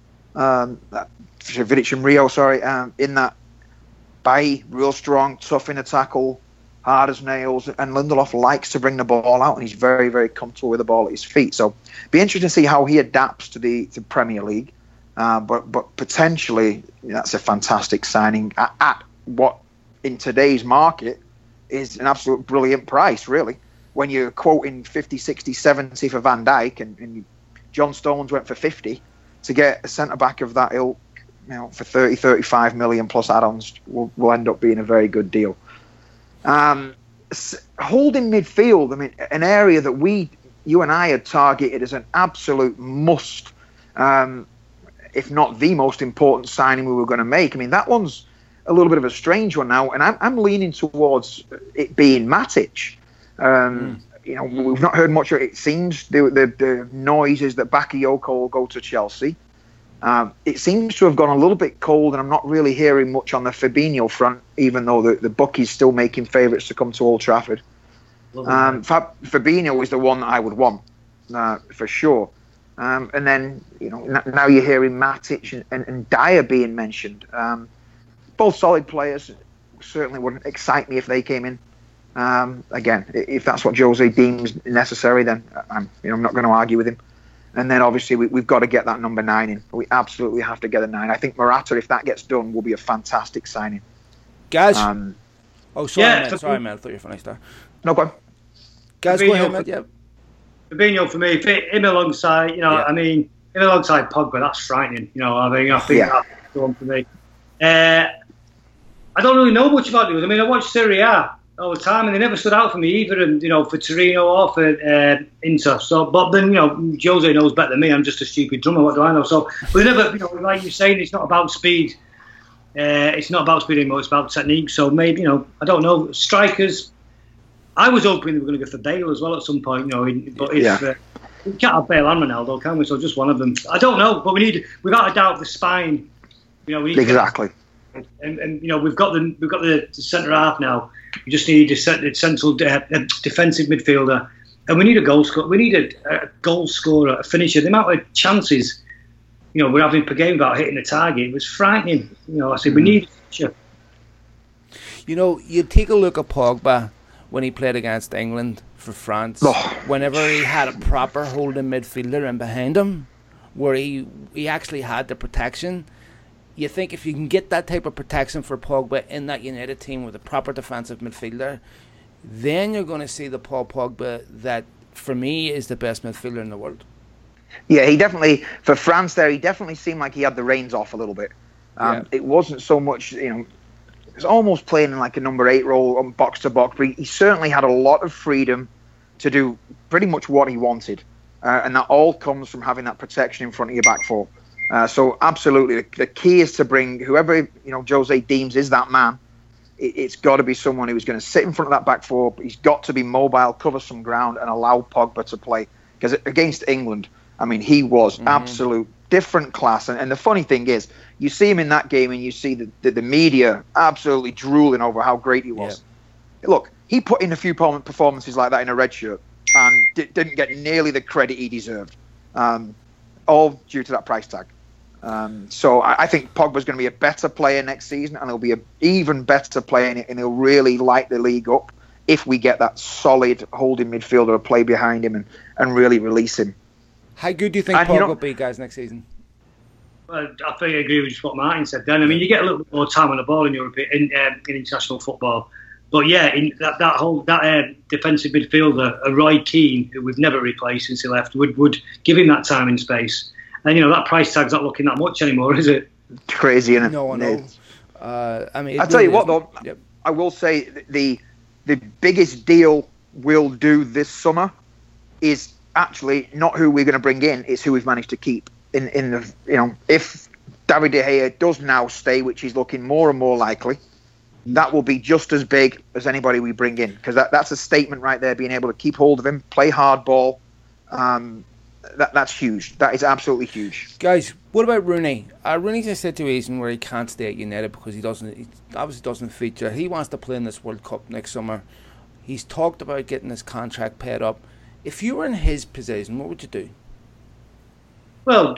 C: Vidic and Rio, in that Bailly, real strong, tough in a tackle, hard as nails, and Lindelof likes to bring the ball out, and he's very, very comfortable with the ball at his feet. So, be interesting to see how he adapts to the Premier League. But potentially, that's a fantastic signing at what in today's market is an absolute brilliant price, really. When you're quoting 50, 60, 70 for Van Dijk, and John Stones went for 50, to get a centre back of that ilk, for 30, 35 million plus add-ons will end up being a very good deal. Holding midfield, an area that you and I had targeted as an absolute must, if not the most important signing we were going to make. That one's a little bit of a strange one now, and I'm leaning towards it being Matic. We've not heard much of it. It seems the noise is that Bakayoko will go to Chelsea. It seems to have gone a little bit cold, and I'm not really hearing much on the Fabinho front, even though the bookies still making favourites to come to Old Trafford. Fabinho is the one that I would want, for sure. And then, now you're hearing Matic and Dyer being mentioned. Both solid players. Certainly wouldn't excite me if they came in. Again, if that's what Jose deems necessary, then I'm not going to argue with him. And then obviously we've got to get that number 9 in. We absolutely have to get a 9. I think Morata, if that gets done, will be a fantastic signing.
B: Guys, sorry, man. Sorry, man. I thought you were finished there.
C: No, go on.
B: Guys, go ahead, man. Yeah.
D: Fabinho for me, him alongside, him alongside Pogba, that's frightening. I think that's the one for me. I don't really know much about these. I watched Serie A, all the time, and they never stood out for me either. And for Torino or for Inter. So, but then Jose knows better than me. I'm just a stupid drummer. What do I know? So, but they never, like you're saying, it's not about speed. It's not about speed anymore. It's about technique. So maybe I don't know. Strikers. I was hoping they were going to go for Bale as well at some point. But if we can't have Bale and Ronaldo, can we? So just one of them. I don't know, but we need, without a doubt, the spine. We need
C: exactly.
D: And we've got the centre half now. We just need a central defensive midfielder, and we need a goal scorer. We need a goal scorer, a finisher. The amount of chances we're having per game without hitting the target was frightening. I said we need a finisher.
B: You take a look at Pogba when he played against England for France. Whenever he had a proper holding midfielder in behind him, where he actually had the protection. You think if you can get that type of protection for Pogba in that United team with a proper defensive midfielder, then you're going to see the Paul Pogba that, for me, is the best midfielder in the world.
C: Yeah, he definitely, for France there, he definitely seemed like he had the reins off a little bit. It wasn't so much, it was almost playing in like a number 8 role on box to box, but he certainly had a lot of freedom to do pretty much what he wanted. And that all comes from having that protection in front of your back four. So absolutely, the key is to bring whoever Jose deems is that man. It's got to be someone who's going to sit in front of that back four. But he's got to be mobile, cover some ground, and allow Pogba to play. Because against England, he was absolute different class. And the funny thing is, you see him in that game, and you see the media absolutely drooling over how great he was. Yeah. Look, he put in a few performances like that in a red shirt, and didn't get nearly the credit he deserved. All due to that price tag. So I think Pogba's going to be a better player next season, and he'll be an even better player, and he'll really light the league up if we get that solid holding midfielder to play behind him and really release him.
B: How good do you think Pogba will be, guys, next season?
D: Well, I think I agree with just what Martin said then. You get a little bit more time on the ball in international football. But yeah, in that defensive midfielder, Roy Keane, who we've never replaced since he left, would give him that time and space. And that price tag's not looking that much anymore, is it?
C: Crazy, isn't it?
B: No, I know.
C: I'll tell you what, though. Yep. I will say the biggest deal we'll do this summer is actually not who we're going to bring in; it's who we've managed to keep. If David De Gea does now stay, which is looking more and more likely, that will be just as big as anybody we bring in, because that's a statement right there. Being able to keep hold of him, play hard ball. That's huge. That is absolutely huge.
B: Guys, what about Rooney? Rooney's in a situation where he can't stay at United because he obviously doesn't feature. He wants to play in this World Cup next summer. He's talked about getting his contract paid up. If you were in his position, what would you do?
D: Well,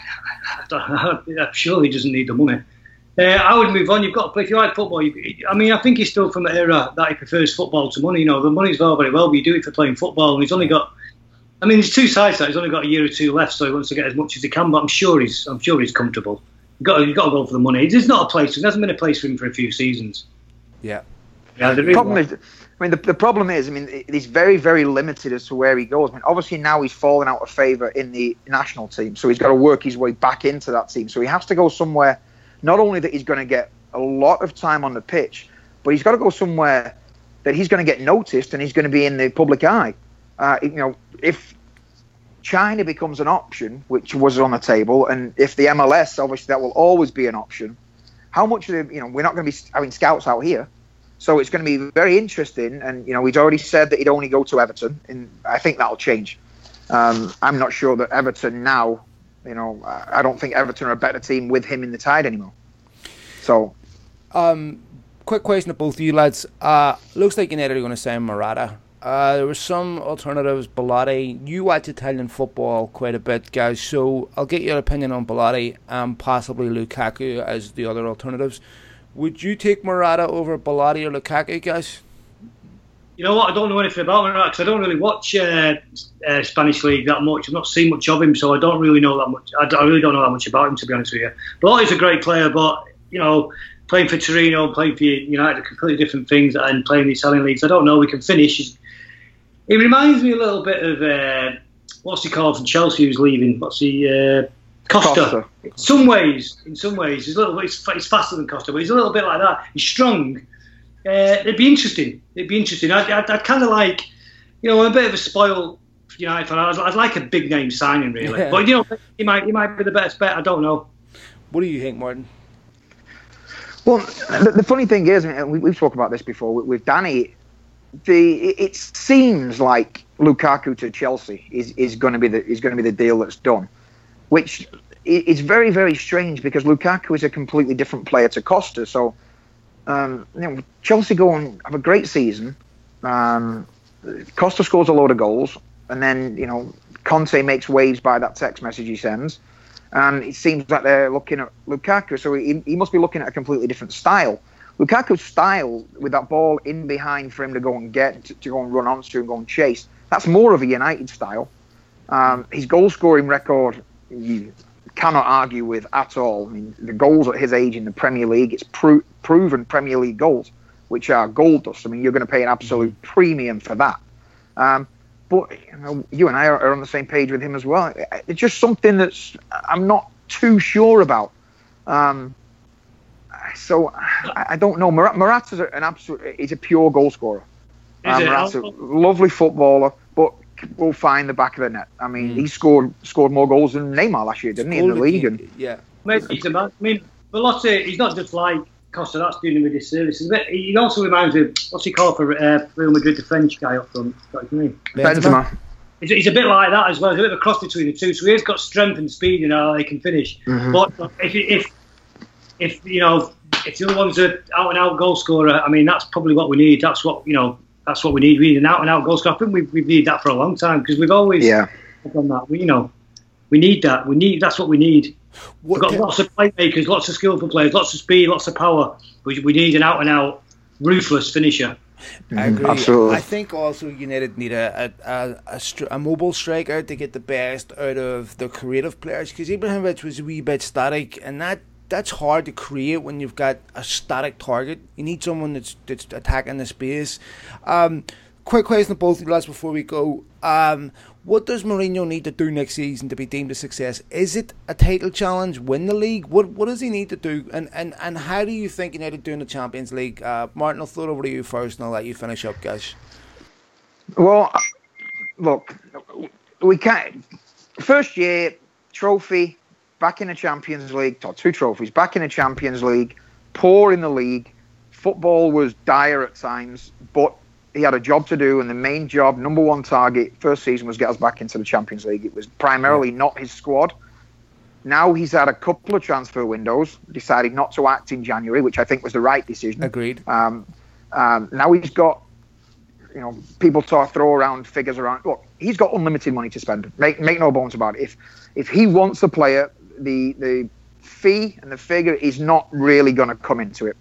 D: I'm sure he doesn't need the money. I would move on. You've got to play. If you like football, I think he's still from the era that he prefers football to money. The money's very well, but you do it for playing football, and he's only got. There's two sides to that. He's only got a year or two left, so he wants to get as much as he can. But I'm sure he's comfortable. You've got to go for the money. There's not a place. There hasn't been a place for him for a few seasons.
B: Yeah.
C: The problem is, he's very, very limited as to where he goes. Obviously now he's fallen out of favour in the national team, so he's got to work his way back into that team. So he has to go somewhere. Not only that he's going to get a lot of time on the pitch, but he's got to go somewhere that he's going to get noticed and he's going to be in the public eye. If China becomes an option, which was on the table, and if the MLS, obviously that will always be an option, how much of the, we're not going to be having scouts out here. So it's going to be very interesting. And, he's already said that he'd only go to Everton, and I think that'll change. I'm not sure that Everton now, I don't think Everton are a better team with him in the side anymore. So,
B: quick question to both of you lads. Looks like United are going to sign Morata. There were some alternatives. Belotti. You watch Italian football quite a bit, guys, so I'll get your opinion on Belotti and possibly Lukaku as the other alternatives. Would you take Morata over Belotti or Lukaku, guys?
D: You know what? I don't know anything about Morata because I don't really watch Spanish league that much. I've not seen much of him, so I don't really know that much. I really don't know that much about him, to be honest with you. Belotti's a great player, but playing for Torino, playing for United, are completely different things, and playing in the Italian leagues, I don't know. We can finish. He reminds me a little bit of what's he called from Chelsea who's leaving? Costa. In some ways, he's a little bit. He's faster than Costa, but he's a little bit like that. He's strong. It'd be interesting. I'd kind of like, I'm a bit of a spoiled United fan. I'd like a big name signing, really. Yeah. But he might be the best bet. I don't know.
B: What do you think, Martin?
C: Well, the funny thing is, we've talked about this before with Danny. It seems like Lukaku to Chelsea is going to be the deal that's done, which is very, very strange because Lukaku is a completely different player to Costa. So, Chelsea go and have a great season. Costa scores a load of goals, and then Conte makes waves by that text message he sends, and it seems like they're looking at Lukaku. So he must be looking at a completely different style. Lukaku's style with that ball in behind for him to go and get, to go and run onto and go and chase, that's more of a United style. His goal scoring record, you cannot argue with at all. I mean, the goals at his age in the Premier League, it's proven Premier League goals, which are gold dust. I mean, you're going to pay an absolute premium for that. But you and I are on the same page with him as well. It's just something that's I'm not too sure about. So I don't know. Morata's an absolute. He's a pure goal scorer. Morata's a lovely footballer, but will find the back of the net. I mean, he scored more goals than Neymar last year, didn't he, in the league?
B: Yeah.
D: Maybe he's a man. I mean, Belotti, he's not just like Costa. That's doing him a disservice. He also reminds me of, what's he called for Real Madrid, the French guy up front? What's his name?
C: Benzema.
D: He's a bit like that as well. He's a bit of a cross between the two. So he's got strength and speed, he can finish. Mm-hmm. But if the other one's an out-and-out goal scorer, I mean, that's probably what we need. That's what we need. We need an out-and-out goal scorer. I think we've needed that for a long time because we've always done that. We need that. That's what we need. We've got lots of playmakers, lots of skillful players, lots of speed, lots of power. We need an out-and-out, ruthless finisher.
B: I agree.
C: Absolutely.
B: I think also United need a mobile striker to get the best out of the creative players because Ibrahimovic was a wee bit static, and that's hard to create when you've got a static target. You need someone that's attacking the space. Quick question to both of you lads before we go. What does Mourinho need to do next season to be deemed a success? Is it a title challenge, win the league? What does he need to do? And how do you think United do in the Champions League? Martin, I'll throw it over to you first and I'll let you finish up, guys.
C: Well, look, we can't. First year, trophy, back in the Champions League, or 2 trophies, back in the Champions League, poor in the league. Football was dire at times, but he had a job to do, and the main job, number one target, first season was get us back into the Champions League. It was primarily not his squad. Now he's had a couple of transfer windows, decided not to act in January, which I think was the right decision.
B: Agreed.
C: Now he's got, people throw around figures around. Look, he's got unlimited money to spend. Make no bones about it. If he wants a player, the fee and the figure is not really going to come into it.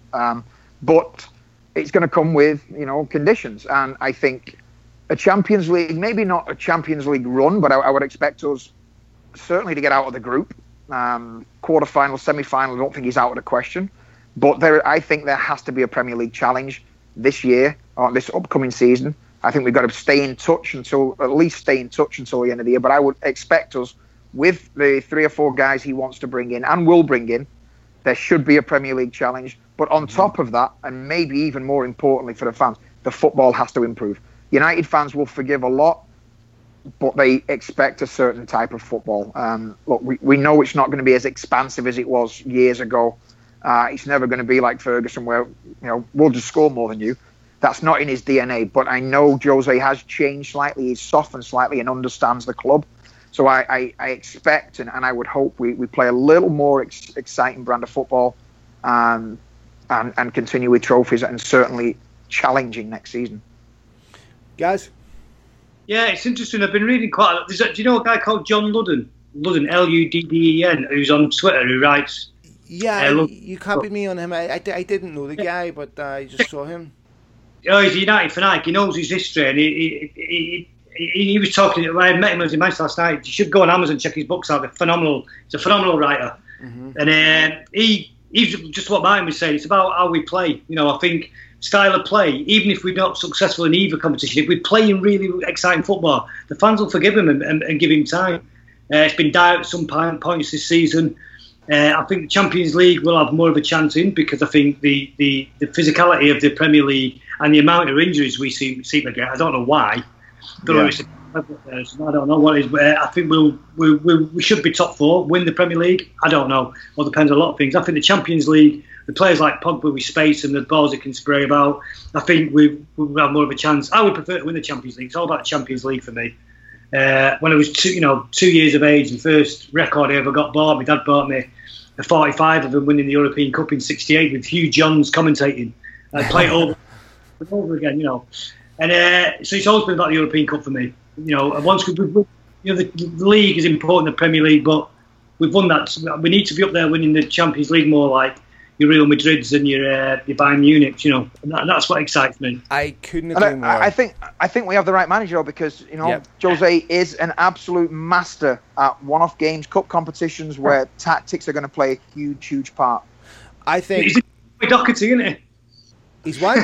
C: But it's going to come with, conditions. And I think a Champions League, maybe not a Champions League run, but I would expect us certainly to get out of the group. Quarter-final, semi-final, I don't think he's out of the question. But I think there has to be a Premier League challenge this year, or this upcoming season. I think we've got to stay in touch until the end of the year. But I would expect us, with the 3 or 4 guys he wants to bring in and will bring in, there should be a Premier League challenge. But on top of that, and maybe even more importantly for the fans, the football has to improve. United fans will forgive a lot, but they expect a certain type of football. Look, we know it's not going to be as expansive as it was years ago. It's never going to be like Ferguson where, we'll just score more than you. That's not in his DNA. But I know Jose has changed slightly. He's softened slightly and understands the club. So I expect and I would hope we play a little more exciting brand of football and continue with trophies and certainly challenging next season.
B: Guys?
D: Yeah, it's interesting. I've been reading quite a lot. Do you know a guy called John Ludden? Ludden, who's on Twitter, who writes...
B: Yeah, you copied me on him. I didn't know the guy, but I just saw him.
D: Oh, he's a United fanatic. He knows his history, and he was talking. I met him in Manchester last night. You should go on Amazon and check his books out. They're phenomenal. He's a phenomenal writer, and he's just what Martin was saying. It's about how we play. I think style of play. Even if we're not successful in either competition, if we're playing really exciting football, the fans will forgive him and give him time. It's been dire at some points this season. I think the Champions League will have more of a chance in, because I think the physicality of the Premier League and the amount of injuries we seem to get. I don't know why. I don't know what it is, but I think we should be top 4, win the Premier League. I don't know. Well, depends on a lot of things. I think the Champions League, the players like Pogba with space and the balls he can spray about, I think we have more of a chance. I would prefer to win the Champions League. It's all about the Champions League for me. When I was 2 years of age, the first record I ever got bought, my dad bought me a 45 of them winning the European Cup in '68 with Hugh Johns commentating. I play it over again, And so it's always been about the European Cup for me. Once the league is important, the Premier League, but we've won that. We need to be up there winning the Champions League more like your Real Madrids and your Bayern Munich, and that's what excites me.
B: I couldn't agree more.
C: I think we have the right manager, because Jose is an absolute master at one-off games, cup competitions where tactics are going to play a huge part.
B: I think
D: he's Doherty, isn't he?
B: He's what?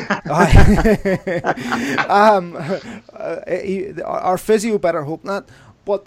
B: Our physio better hope not. But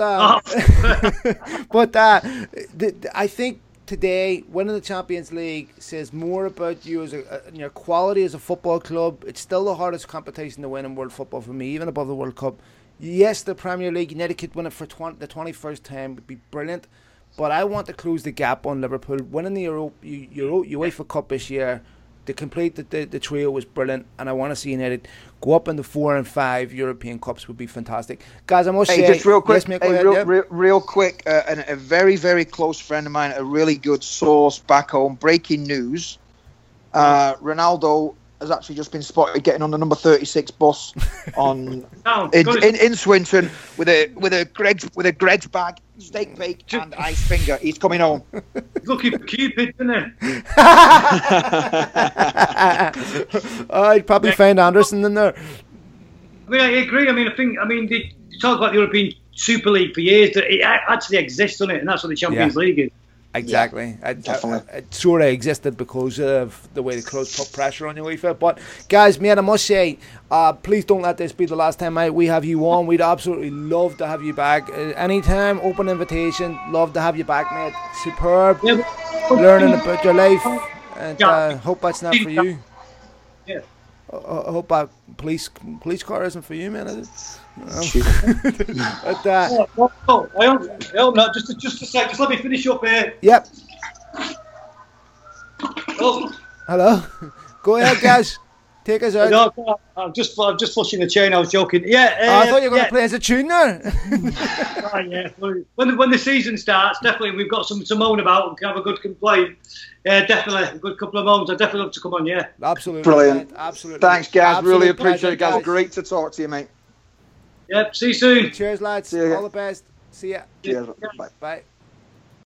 B: I think today winning the Champions League says more about you as your quality as a football club. It's still the hardest competition to win in world football for me, even above the World Cup. Yes, the Premier League, United could win it for the 21st time would be brilliant, but I want to close the gap on Liverpool. Winning the UEFA Cup this year to complete the trio was brilliant, and I want to see United go up in the 4 and 5 European Cups would be fantastic. Guys, I must say,
C: just real quick,
B: yes, mate,
C: real quick, and a very, very close friend of mine, a really good source back home, breaking news, Ronaldo has actually just been spotted getting on the number 36 bus in Swinton with a Greggs bag, steak bake and ice finger. He's coming home.
D: He's looking for Cupid, isn't he?
B: I'd probably find Anderson in there.
D: I mean, I agree. They talk about the European Super League for years. That it actually exists, doesn't it? And that's what the Champions League is.
B: Exactly.
C: Yeah, definitely.
B: It sort of existed because of the way the clubs put pressure on UEFA. But guys, mate, I must say, please don't let this be the last time we have you on. We'd absolutely love to have you back anytime. Open invitation. Love to have you back, mate. Superb. Yeah, learning about your life, and hope that's not for you.
D: Yeah.
B: I hope that police car isn't for you, man.
D: But, I hope not. Just a sec. Just let me finish up here.
B: Yep.
D: Oh.
B: Hello. Go ahead, guys. Take us out.
D: No, I'm just flushing the chain. I was joking. Yeah.
B: I thought you were going to play as a tune there.
D: Yeah. When the season starts, definitely we've got some to moan about. We can have a good complaint. Yeah, definitely a good couple of moans. I'd definitely love to come on. Yeah.
B: Absolutely.
C: Brilliant.
B: Mate. Absolutely.
C: Thanks, guys.
B: Absolute
C: really appreciate
B: pleasure,
C: it, guys. Great to talk to you, mate.
D: Yep. See you soon.
B: Cheers, lads. All the best. See ya.
C: Cheers. Bye.
B: Bye.